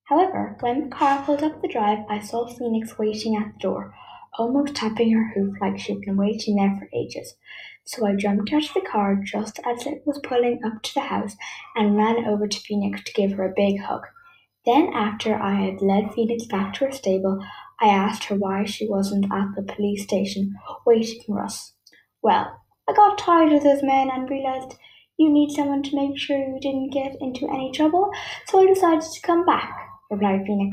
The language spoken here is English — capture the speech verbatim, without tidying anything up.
However, when the car pulled up the drive, I saw Phoenix waiting at the door, almost tapping her hoof like she'd been waiting there for ages. So I jumped out of the car just as it was pulling up to the house and ran over to Phoenix to give her a big hug. Then, after I had led Phoenix back to her stable, I asked her why she wasn't at the police station waiting for us. Well, I got tired of those men and realized you need someone to make sure you didn't get into any trouble, so I decided to come back, replied Phoenix.